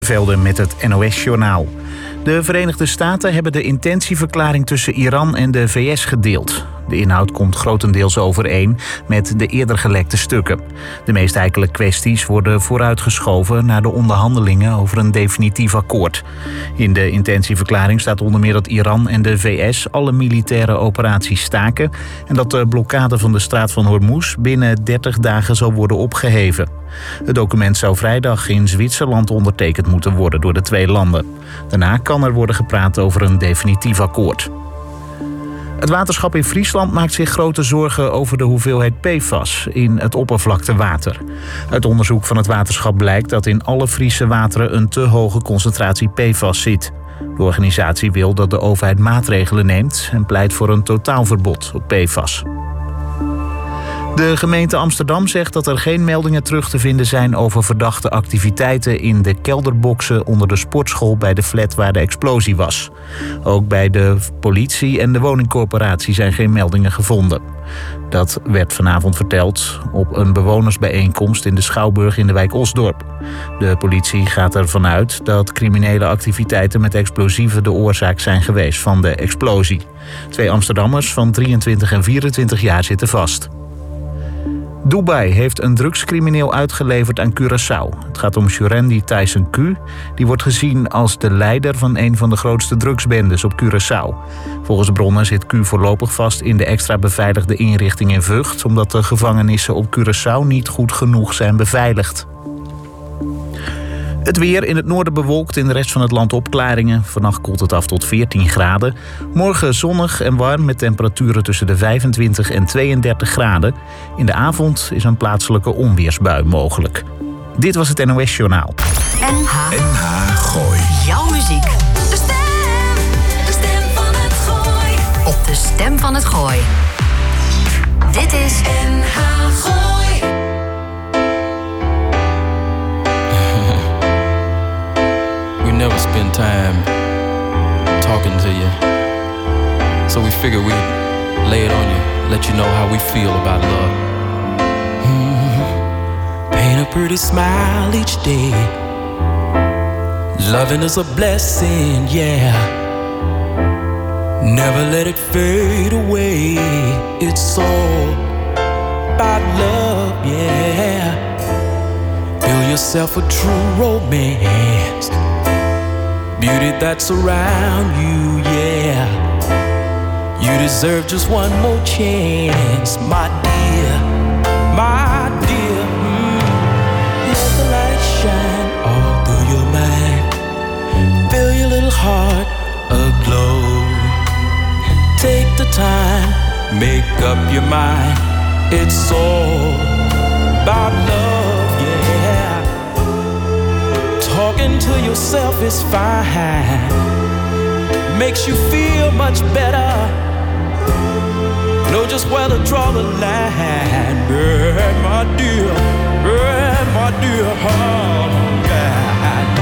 Velden met het NOS-journaal. De Verenigde Staten hebben de intentieverklaring tussen Iran en de VS gedeeld. De inhoud komt grotendeels overeen met de eerder gelekte stukken. De meest heikele kwesties worden vooruitgeschoven naar de onderhandelingen over een definitief akkoord. In de intentieverklaring staat onder meer dat Iran en de VS alle militaire operaties staken en dat de blokkade van de straat van Hormuz binnen 30 dagen zal worden opgeheven. Het document zou vrijdag in Zwitserland ondertekend moeten worden door de twee landen. Daarna kan er worden gepraat over een definitief akkoord. Het waterschap in Friesland maakt zich grote zorgen over de hoeveelheid PFAS in het oppervlaktewater. Uit onderzoek van het waterschap blijkt dat in alle Friese wateren een te hoge concentratie PFAS zit. De organisatie wil dat de overheid maatregelen neemt en pleit voor een totaalverbod op PFAS. De gemeente Amsterdam zegt dat er geen meldingen terug te vinden zijn over verdachte activiteiten in de kelderboxen onder de sportschool bij de flat waar de explosie was. Ook bij de politie en de woningcorporatie zijn geen meldingen gevonden. Dat werd vanavond verteld op een bewonersbijeenkomst in de Schouwburg in de wijk Osdorp. De politie gaat ervan uit dat criminele activiteiten met explosieven de oorzaak zijn geweest van de explosie. 2 Amsterdammers van 23 en 24 jaar zitten vast. Dubai heeft een drugscrimineel uitgeleverd aan Curaçao. Het gaat om Shurendi Tyson Q. Die wordt gezien als de leider van een van de grootste drugsbendes op Curaçao. Volgens bronnen zit Q voorlopig vast in de extra beveiligde inrichting in Vught, omdat de gevangenissen op Curaçao niet goed genoeg zijn beveiligd. Het weer in het noorden bewolkt, in de rest van het land opklaringen. Vannacht koelt het af tot 14 graden. Morgen zonnig en warm met temperaturen tussen de 25 en 32 graden. In de avond is een plaatselijke onweersbui mogelijk. Dit was het NOS-journaal. NH Gooi. Jouw muziek. De stem van het Gooi. Op de stem van het Gooi. Dit is NH Gooi. We never spend time talking to you, so we figure we'd lay it on you, let you know how we feel about love. Paint a pretty smile each day. Loving is a blessing, yeah. Never let it fade away. It's all about love, yeah. Build yourself a true romance. Beauty that's around you, yeah. You deserve just one more chance, my dear, my dear. Let the light shine all through your mind. Feel your little heart aglow. Take the time, make up your mind. It's all about love, yeah. Talking to yourself is fine. Makes you feel much better. Know just where to draw the line. Yeah, my dear, oh, yeah.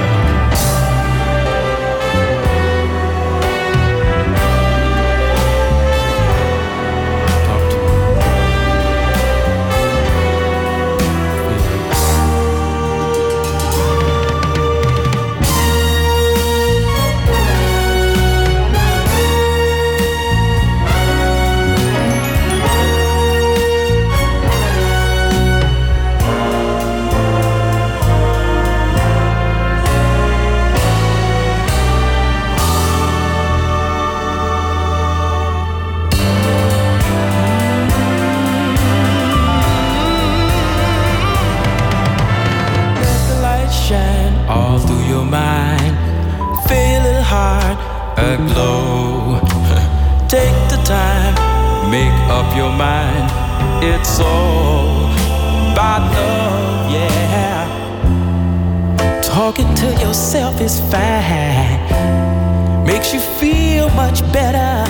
All through your mind, feel it hard aglow. Take the time, make up your mind. It's all about love, yeah. Talking to yourself is fine. Makes you feel much better.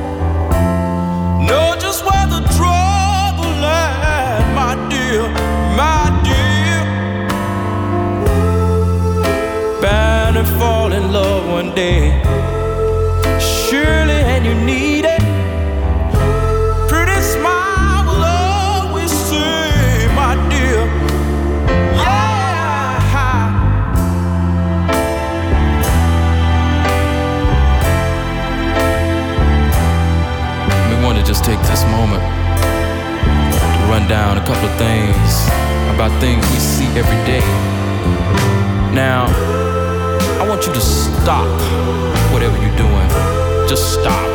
Know just where to draw the line, my dear, my dear. Bound to fall in love one day, surely, and you need it. Pretty smile will always say, my dear, yeah. run down a couple of things about things we see every day. Now, I want you to stop whatever you're doing. Just stop.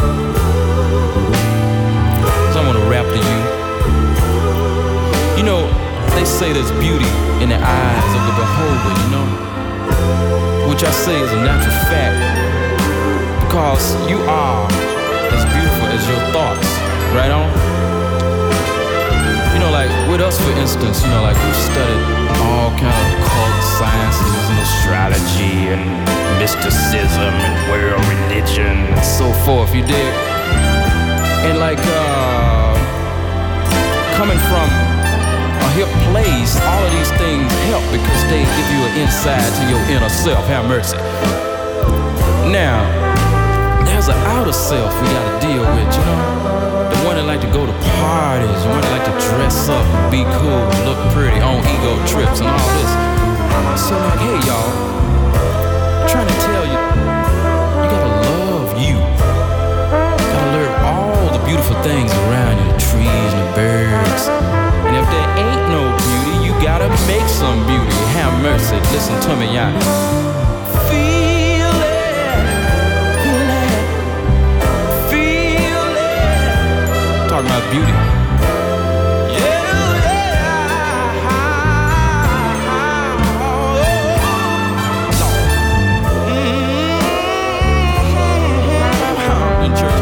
So I'm gonna rap to you. You know, they say there's beauty in the eyes of the beholder, you know? Which I say is a natural fact. Because you are as beautiful as your thoughts, right on? You know, like with us, for instance, you know, like we've studied all kind of occult sciences and astrology and mysticism and world religion and so forth, you dig? And like, coming from a hip place, all of these things help because they give you an insight to your inner self. Have mercy. Now, there's an outer self we gotta deal with, you know? The one that like to go to parties, the one that like to dress up, be cool, look pretty, on ego trips and all this. So like, hey y'all, I'm trying to tell you, you gotta love you. You gotta learn all the beautiful things around you, the trees and the birds. And if there ain't no beauty, you gotta make some beauty. Have mercy, listen to me, y'all. Talking about beauty. In church.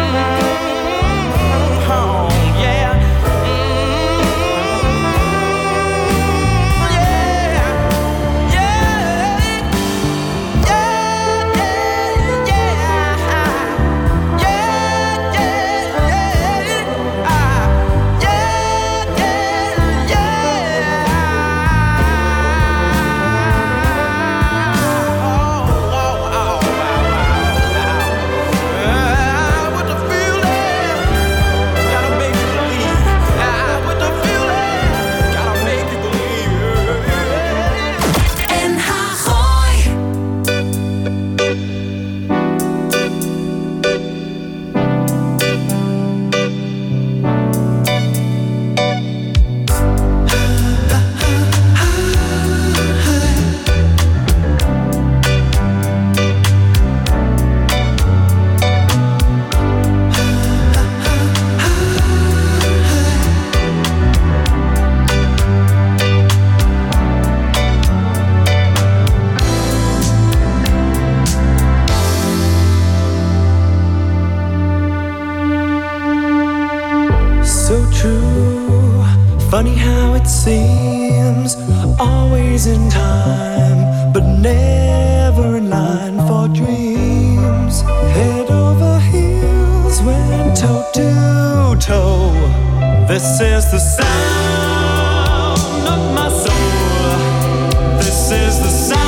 Funny how it seems, always in time, but never in line for dreams. Head over heels, went toe to toe. This is the sound of my soul. This is the sound.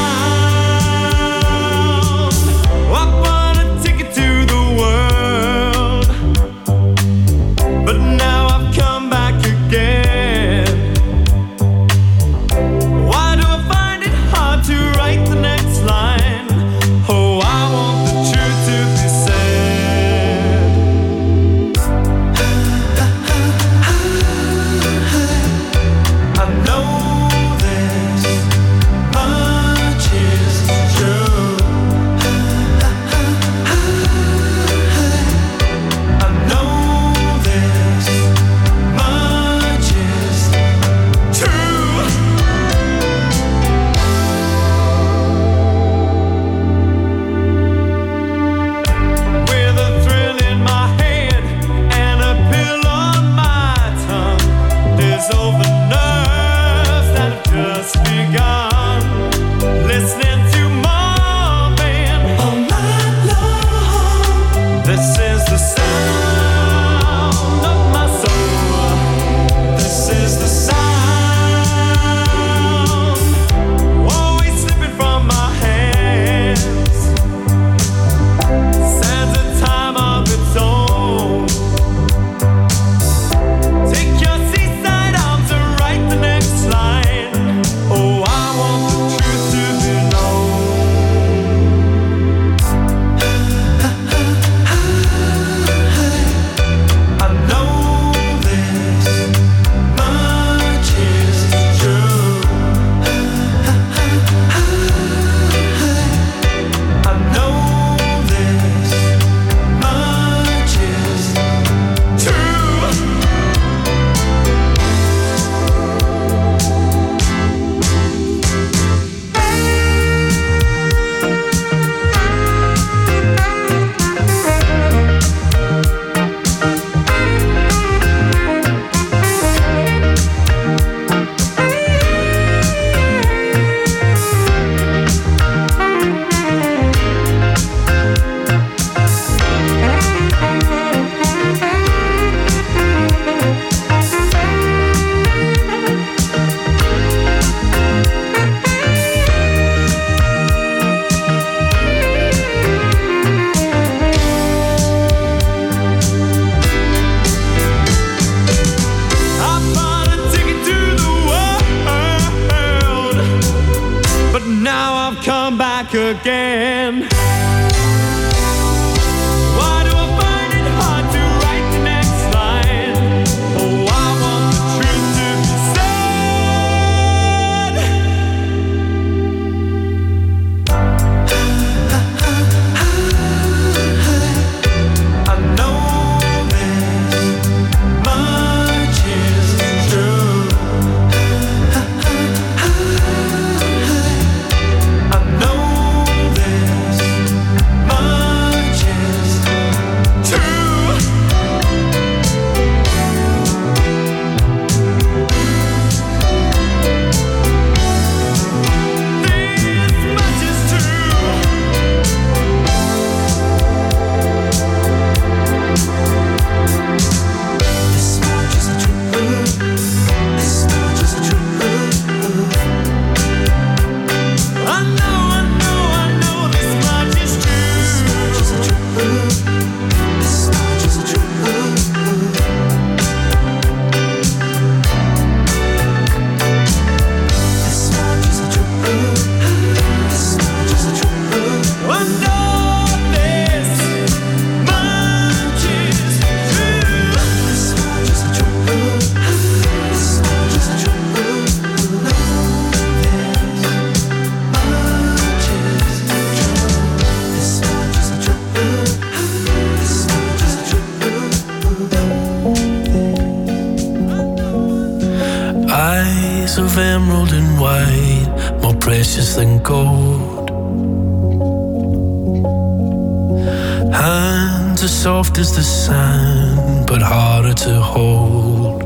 I wanna take it to the world, but now I've come back again. now I've come back again. Of emerald and white, more precious than gold. Hands as soft as the sand, but harder to hold.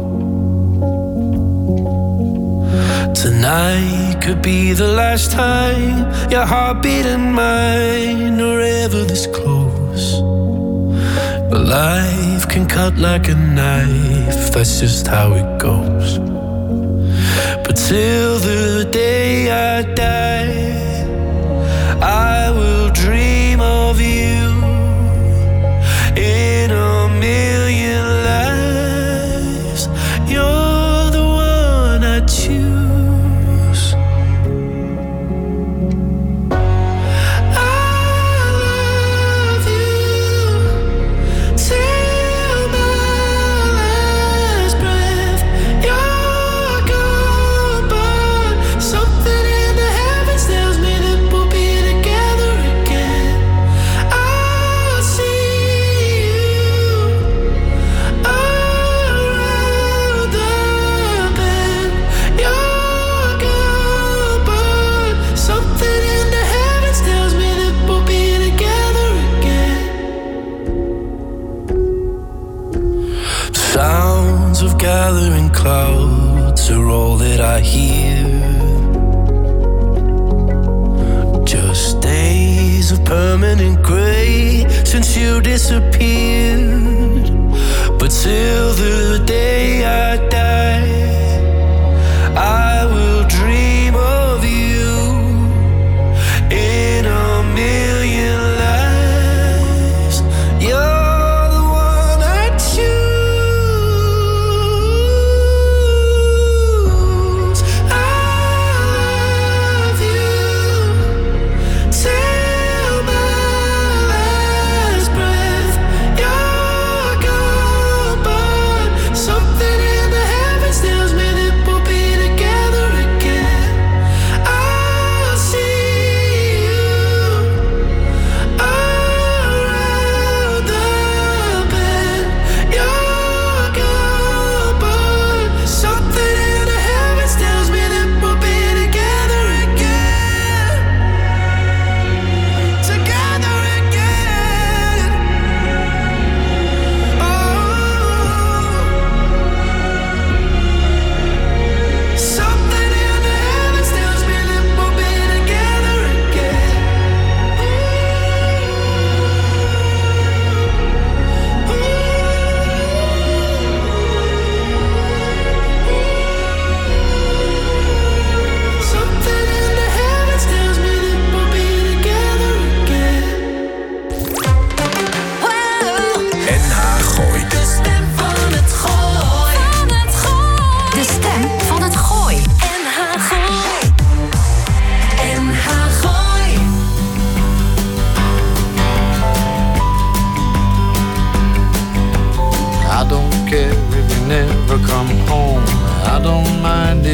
Tonight could be the last time your heartbeat and mine are ever this close. But life can cut like a knife, that's just how it goes. But till the day I die, I will dream of you in a million lives. You're the one I choose. I love you till my last breath. You're gone, but something in the heavens tells me that we'll be together again. I'll see you around the bend. You're gone, but something in the heavens tells me that we'll be together again. Sounds of gathering clouds are all that I hear. Just days of permanent grey since you disappeared. But till the day I die, I will dream of you in a million lives. You're the one I choose. I love you till my last breath. You're gone, but something in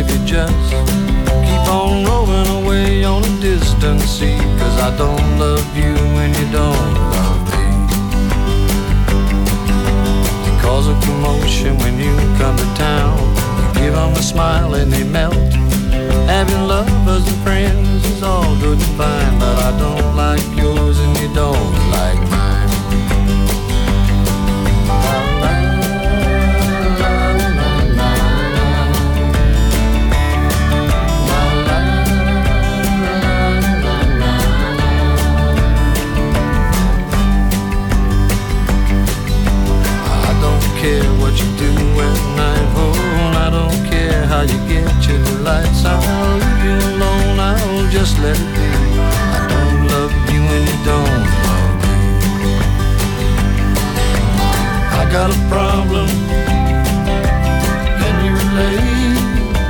if you just keep on rolling away on a distant sea. 'Cause I don't love you and you don't love me. You cause a commotion when you come to town. You give them a smile and they melt. Having lovers and friends is all good and fine, but I don't like yours and you don't like mine. How you get your lights, I'll leave you alone, I'll just let it be. I don't love you and you don't love me. I got a problem, can you relate?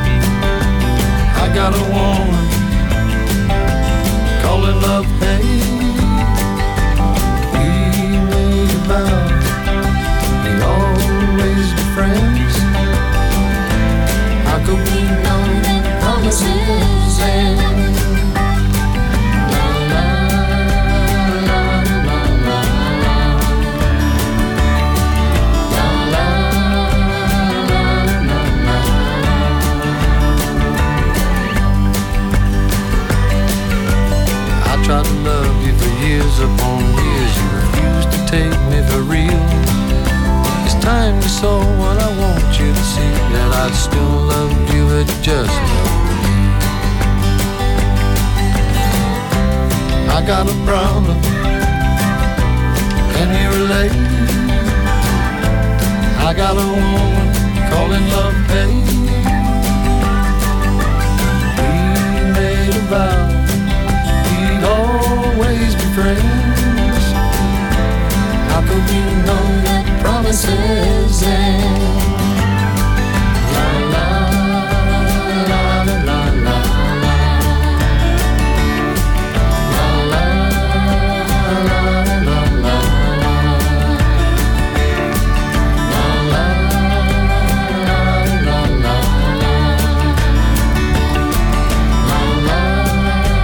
I got a woman calling love hate. We made a vow we'd always be friends. How could we know that promises end? La la la la la la. La la la la la. I tried to love you for years upon years. You refused to take me for real. It's time you saw what I want you to see, that I'd still love you, but just love me. I got a problem, can you relate? I got a woman calling love hate. We made a vow we'd always be friends. How could we know that promises end? La la la la la la. La la la la la. La la la la la. La la la la la.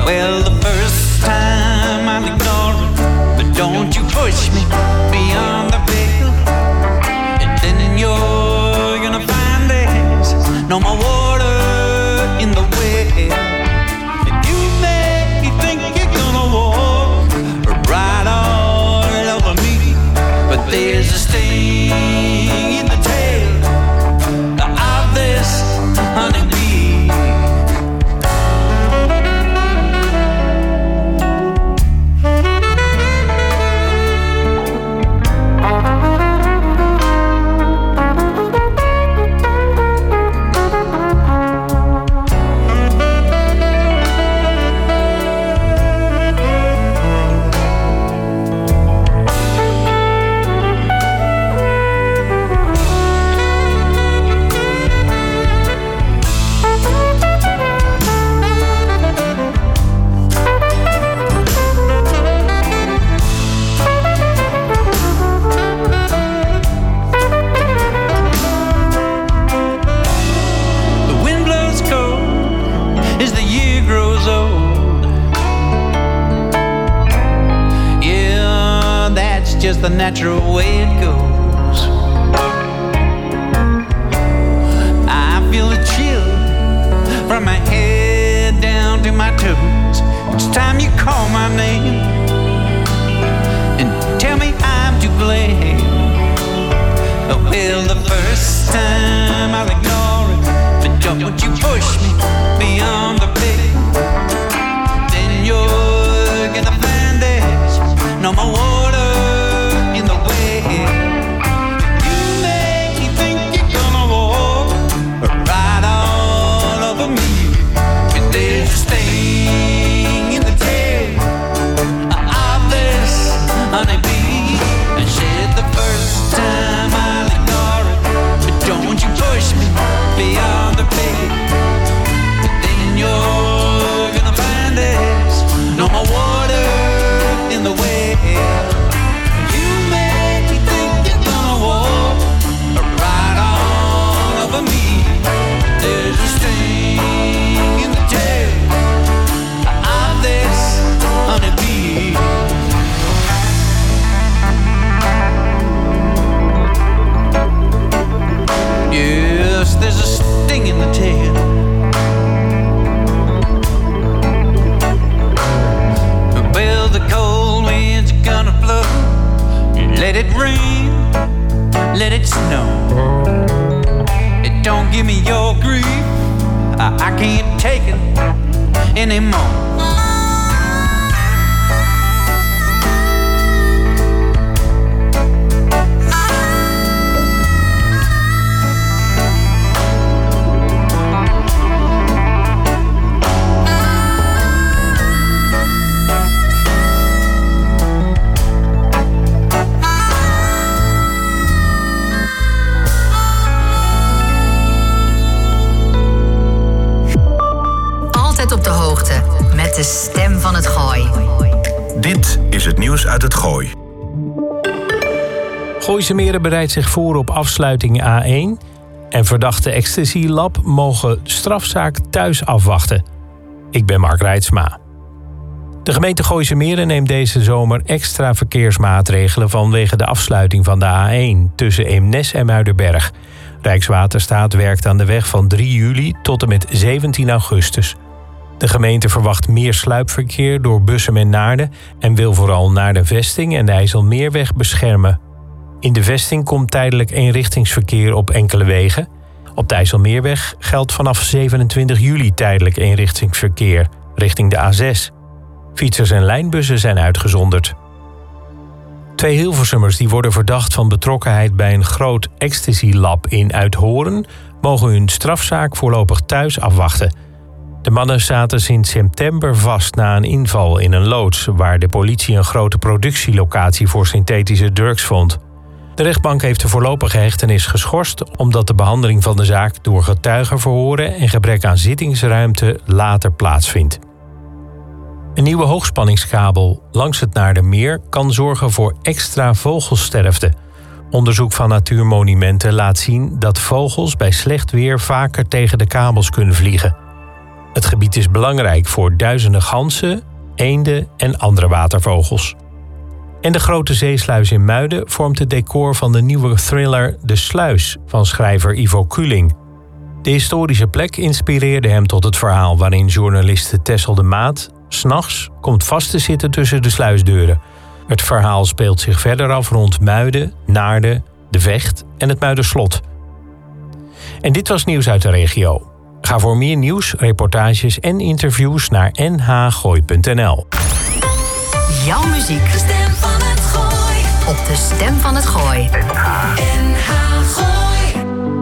Well, the first time I'll ignore it, but don't you push me beyond the veil. And then you're gonna find there's no more water in the well. And you may think you're gonna walk right all over me, but there's a sting in the tail of this honeybee. Just the natural way it goes. I feel a chill from my head down to my toes. Each time you call my name and tell me I'm to blame. Well, the first time I'll ignore it, but don't you push me beyond the veil. Then you're gonna find there's no more water. Beyond the pale, then you're gonna find there's no more water in the well. You make me think you're gonna walk right all over me. There's a sting in the tail of this honeybee. Yes, there's a sting in the tail. Well, the cold winds are gonna blow. Let it rain, let it snow. It don't give me your grief. I can't take it anymore. Op de hoogte met de stem van het Gooi. Dit is het nieuws uit het Gooi. Gooise Meren bereidt zich voor op afsluiting A1... en verdachte Ecstasy Lab mogen strafzaak thuis afwachten. Ik ben Mark Reitsma. De gemeente Gooise Meren neemt deze zomer extra verkeersmaatregelen... vanwege de afsluiting van de A1 tussen Eemnes en Muiderberg. Rijkswaterstaat werkt aan de weg van 3 juli tot en met 17 augustus. De gemeente verwacht meer sluipverkeer door Bussum en Naarden... en wil vooral naar de Vesting en de IJsselmeerweg beschermen. In de Vesting komt tijdelijk eenrichtingsverkeer op enkele wegen. Op de IJsselmeerweg geldt vanaf 27 juli tijdelijk eenrichtingsverkeer richting de A6. Fietsers en lijnbussen zijn uitgezonderd. 2 Hilversummers die worden verdacht van betrokkenheid bij een groot ecstasy-lab in Uithoren... mogen hun strafzaak voorlopig thuis afwachten. De mannen zaten sinds september vast na een inval in een loods... waar de politie een grote productielocatie voor synthetische drugs vond. De rechtbank heeft de voorlopige hechtenis geschorst... omdat de behandeling van de zaak door getuigenverhoren... en gebrek aan zittingsruimte later plaatsvindt. Een nieuwe hoogspanningskabel langs het Naardermeer... kan zorgen voor extra vogelsterfte. Onderzoek van Natuurmonumenten laat zien dat vogels bij slecht weer... vaker tegen de kabels kunnen vliegen. Het gebied is belangrijk voor duizenden ganzen, eenden en andere watervogels. En de grote zeesluis in Muiden vormt het decor van de nieuwe thriller De Sluis van schrijver Ivo Kuling. De historische plek inspireerde hem tot het verhaal waarin journaliste Tessel de Maat 's nachts komt vast te zitten tussen de sluisdeuren. Het verhaal speelt zich verder af rond Muiden, Naarden, De Vecht en het Muiderslot. En dit was nieuws uit de regio. Ga voor meer nieuws, reportages en interviews naar nhgooi.nl. Jouw muziek. De stem van het Gooi. Op de stem van het Gooi. NH Gooi.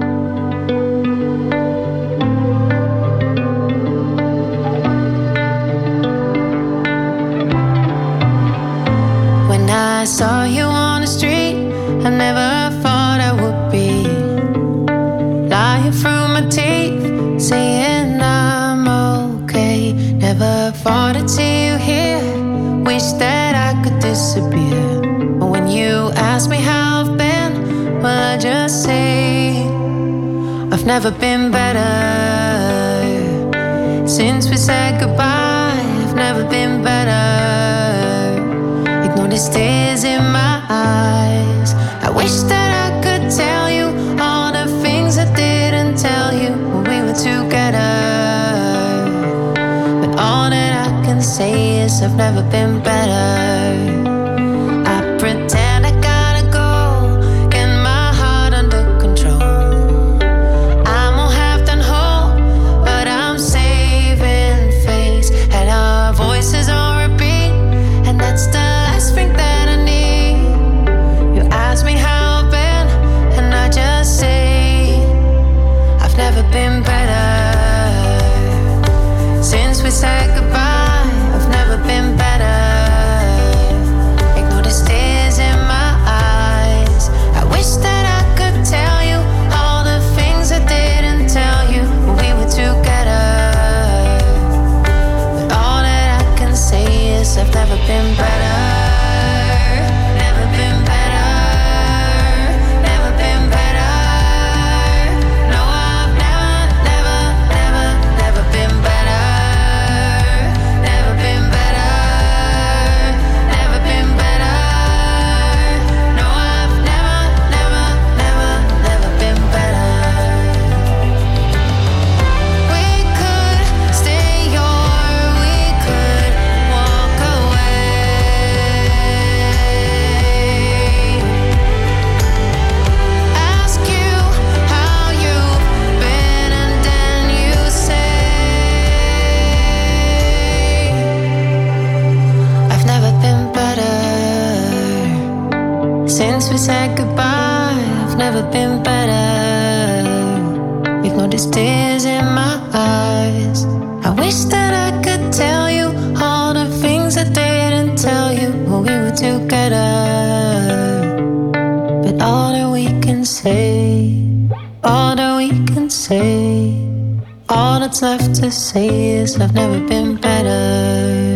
When I saw you on the street, I never thought I would be lying through my teeth, saying I'm okay. Never thought I'd see you here. Wish that I could disappear. But when you ask me how I've been, well, I just say I've never been better. Since we said goodbye, I've never been better. Ignore the tears in my eyes. I wish that I could tell you all the things I didn't tell you when we were together. But all that I can say is I've never been better. I pretend I gotta go, get my heart under control. I'm all half done whole, but I'm saving face. And our voices on repeat, and that's the last thing that I need. You ask me how I've been, and I just say I've never been better. Since we said goodbye, I've never been better. Ignore the tears in my eyes. I wish that I could tell you all the things I didn't tell you when we were together. But all that I can say is I've never been better. Never been better. Never been better. No, I've never been better. Never been better. Never been better. No, I've never been better. We could stay or we could walk away. Ask you how you've been and then you say I've never been better. Since we said goodbye, I've never been better. Ignore the tears in my eyes. I wish that I could tell you all the things I didn't tell you when we were together. But all that we can say, all that we can say, all that's left to say is I've never been better.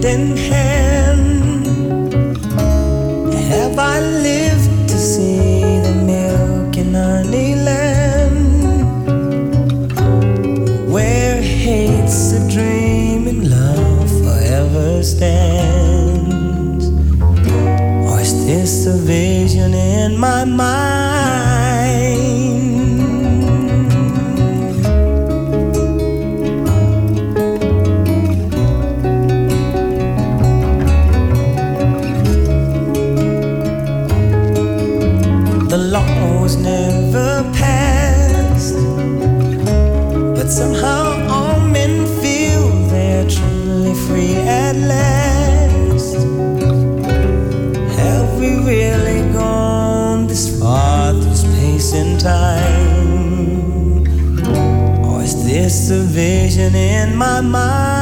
in hand. Have I lived to see the milk and honey land, where hate's a dream and love forever stands? Or is this a vision in my mind? Never passed, but somehow all men feel they're truly free at last. Have we really gone this far through space and time? Or is this a vision in my mind?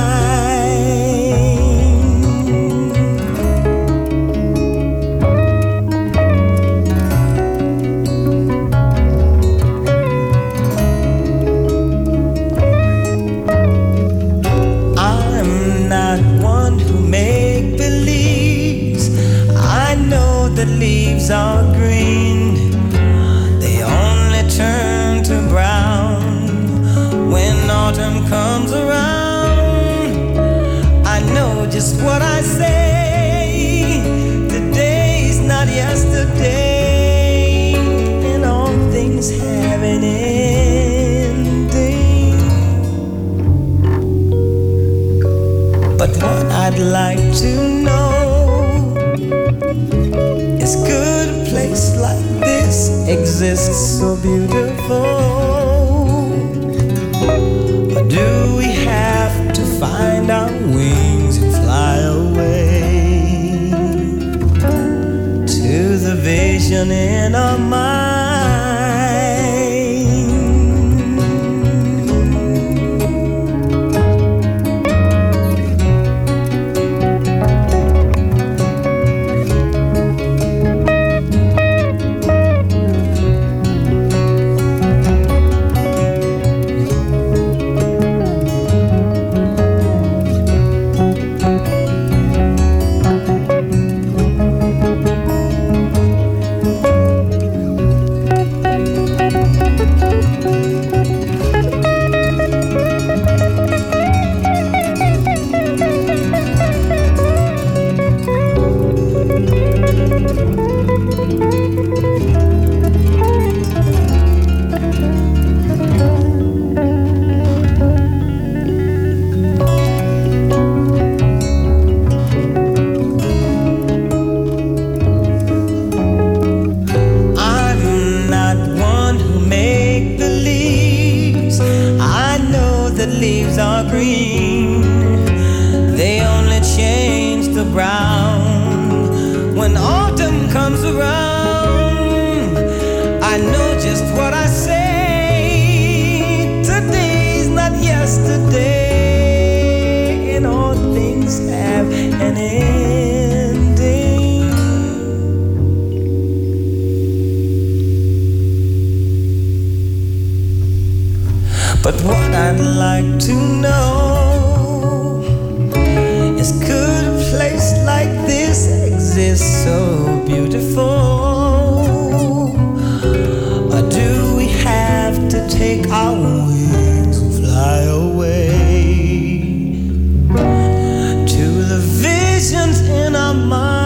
Are green, they only turn to brown when autumn comes around. I know just what I say, today's not yesterday, and all things have an ending. But what I'd like to know is, could a place like this exist so beautiful? Or do we have to find our wings and fly away to the vision in our mind? But what I'd like to know is, could a place like this exist so beautiful? Or do we have to take our wings and fly away to the visions in our mind?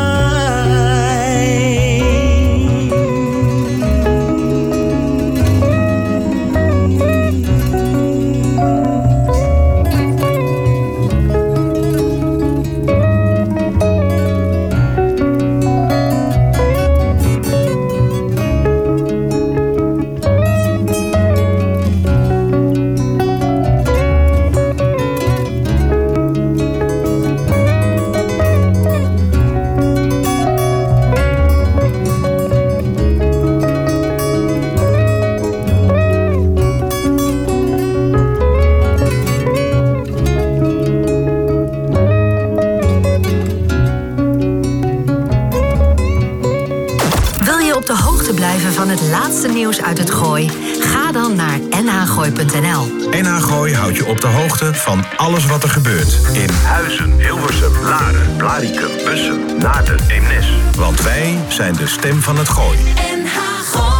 blijven van het laatste nieuws uit het Gooi? Ga dan naar nhgooi.nl. NH Gooi houdt je op de hoogte van alles wat er gebeurt. In Huizen, Hilversum, Laren, Blaricum, Bussum, Naarden, Eemnes. Want wij zijn de stem van het Gooi. NH Gooi.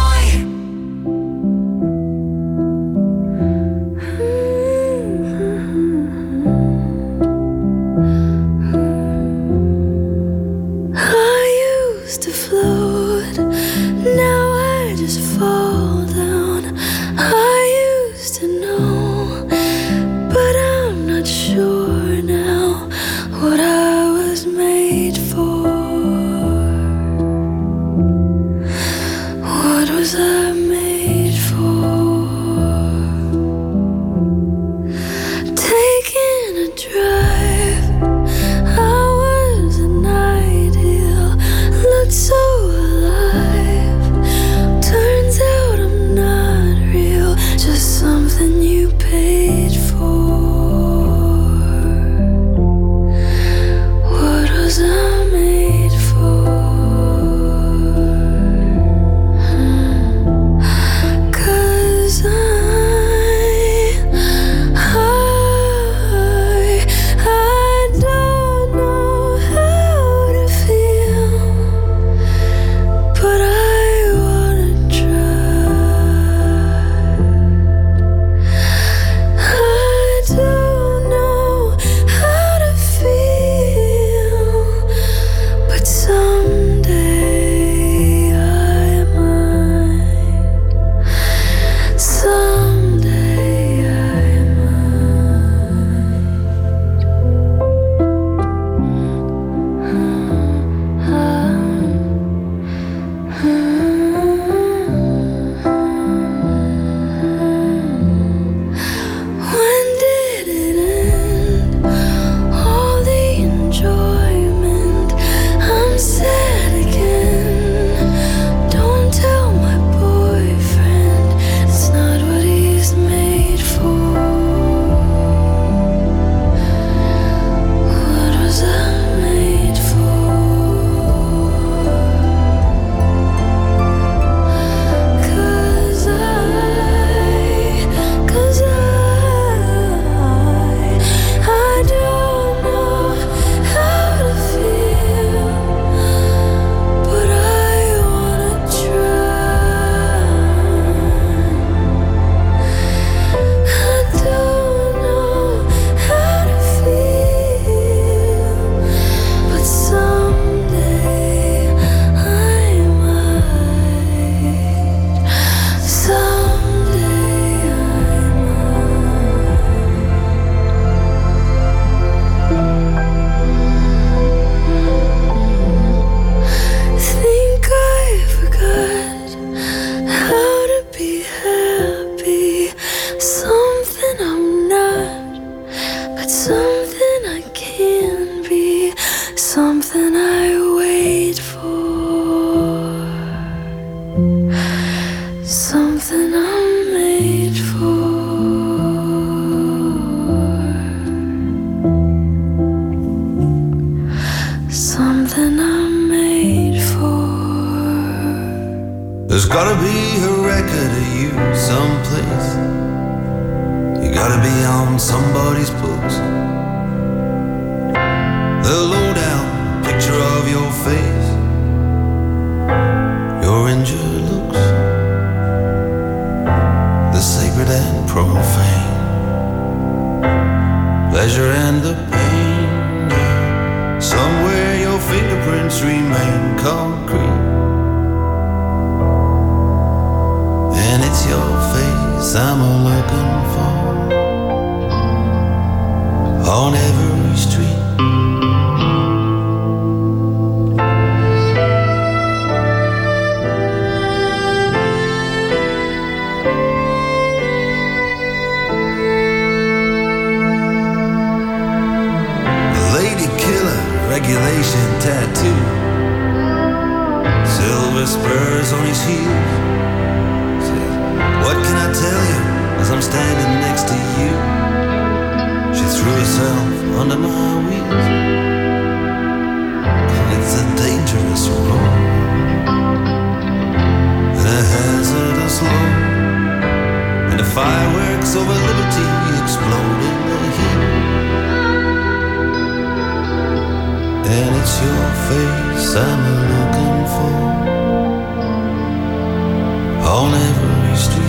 There's gotta be a record of you someplace. You gotta be on somebody's books. The lowdown picture of your face, your injured looks, the sacred and profane, pleasure and the pain. Somewhere your fingerprints remain concrete. And it's your face I'm looking for on every street. The lady killer regulation tattoo, silver spurs on his heels. What can I tell you as I'm standing next to you? She threw herself under my wheels. It's a dangerous road, and liberty explode in the heat. And it's your face I'm looking for on every street.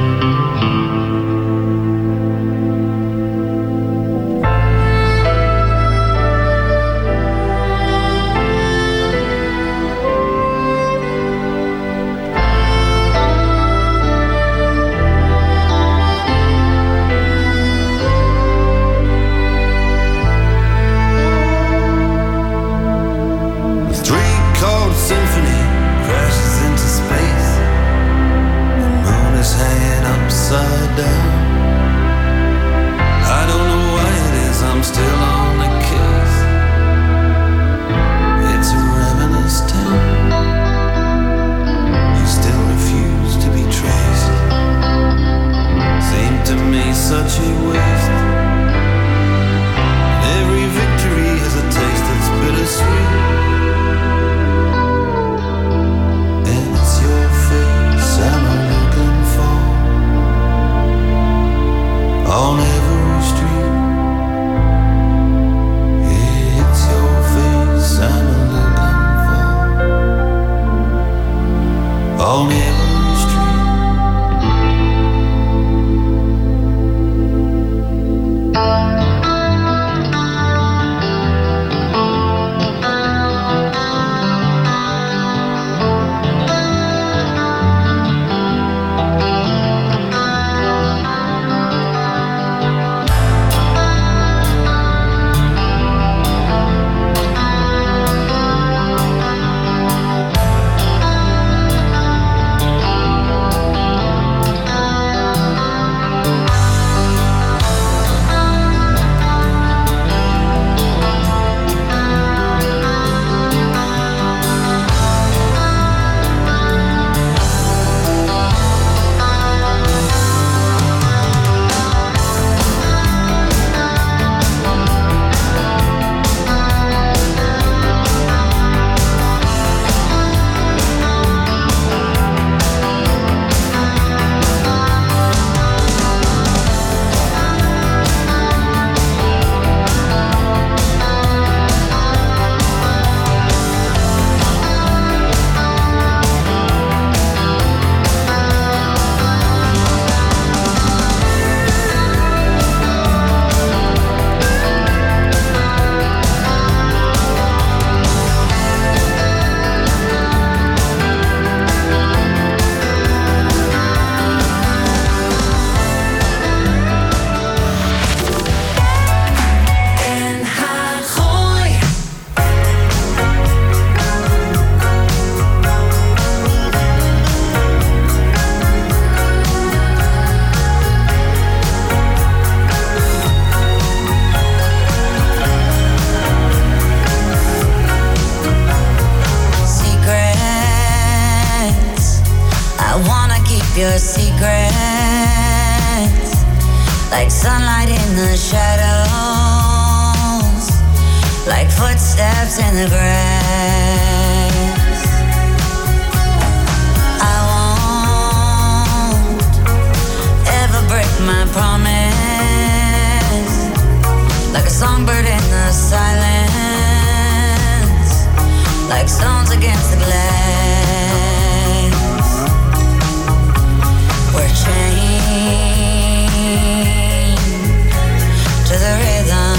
Your secrets, like sunlight in the shadows, like footsteps in the grass. I won't ever break my promise, like a songbird in the silence, like stones against the glass. We're chained to the rhythm.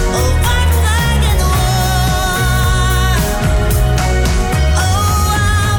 Oh,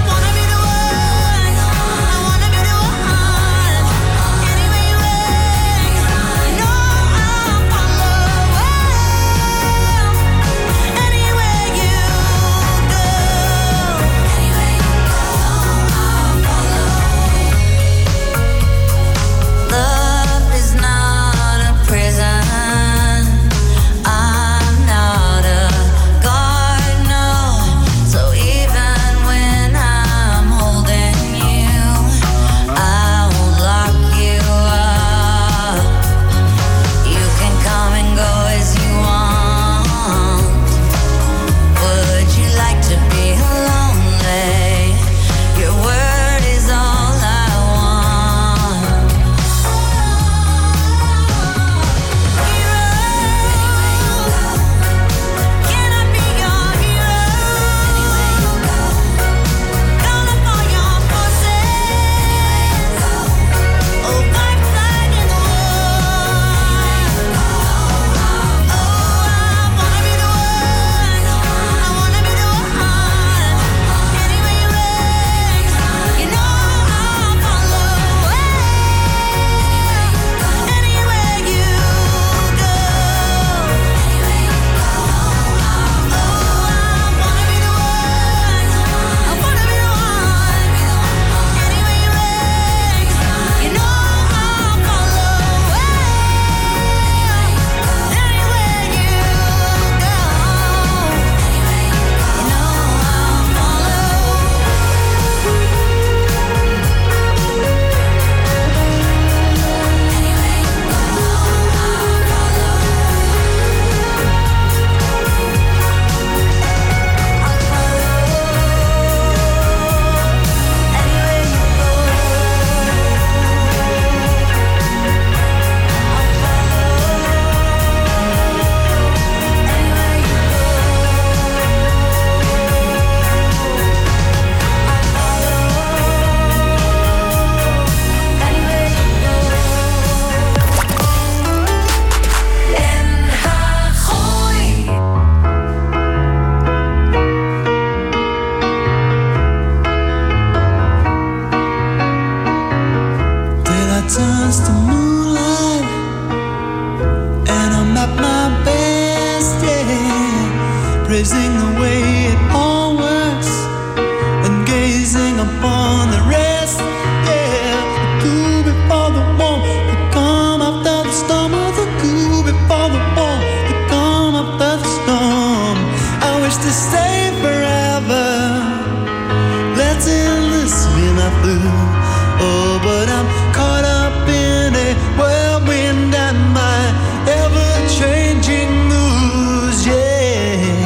praising the way it all works and gazing upon the rest. Yeah, the cool before the warm, the calm after the storm, or the cool before the warm, the calm after the storm. I wish to stay forever, letting this be my food. Oh, but I'm caught up in a whirlwind and my ever-changing moods, yeah.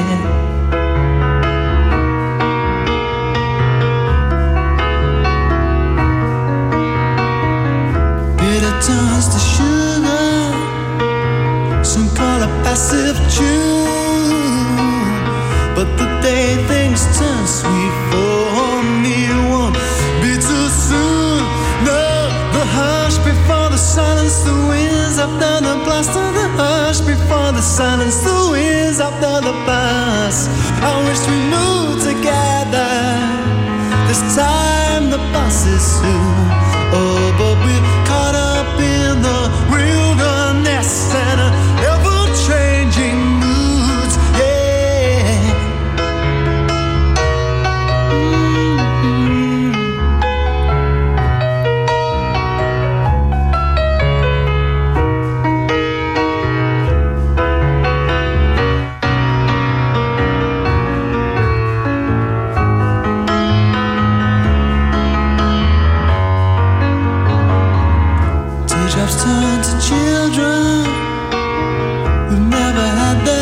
Bitter turns to sugar, some call a passive tune. But the day things turn sweet for me won't be too soon. No, the hush before the silence, the winds after the blast. The hush before the silence, the winds after the blast. I wish we moved together, this time the bus is soon. Oh, but we're caught up in the wilderness and ever-changing moods, yeah. Teardrops turn to children who've never had the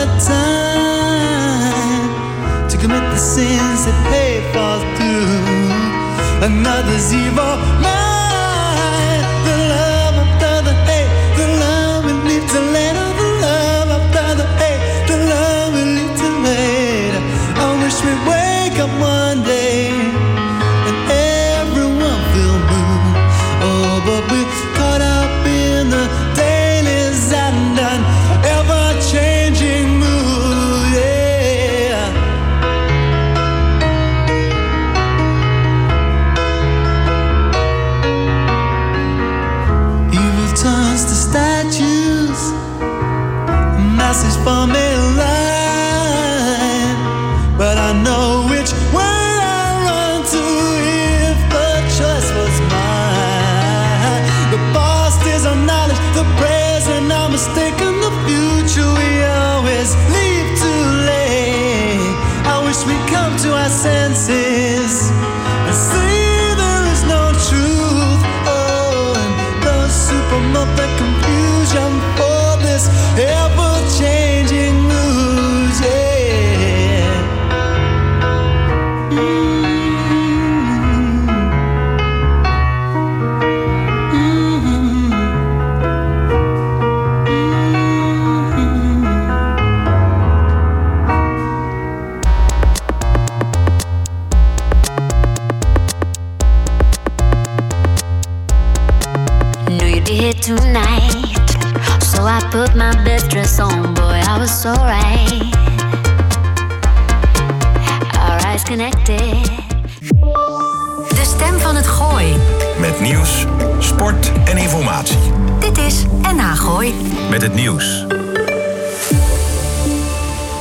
time to commit the sins they pay for through another's evil mind. The love after the hate, the love will lead to later. The love after the hate, the love will lead to later. I wish we'd wake up one day and everyone feel blue. Oh, but we're caught up in the dailies and an ever-changing mood, yeah. Evil turns to statues, a message from a line. But I know which way I run to if the choice was mine. The past is our knowledge, the present our mistaken, the future we always leave too late. I wish we'd come to our senses and see there is no truth. Oh, and the supermelt the confusion for this ever-changing moods, yeah. Knew you'd be here tonight, so I put my best dress on. Boy, I was so right. Our eyes connected. De stem van het Gooi. Met nieuws, sport en informatie. Dit is NH Gooi. Met het nieuws.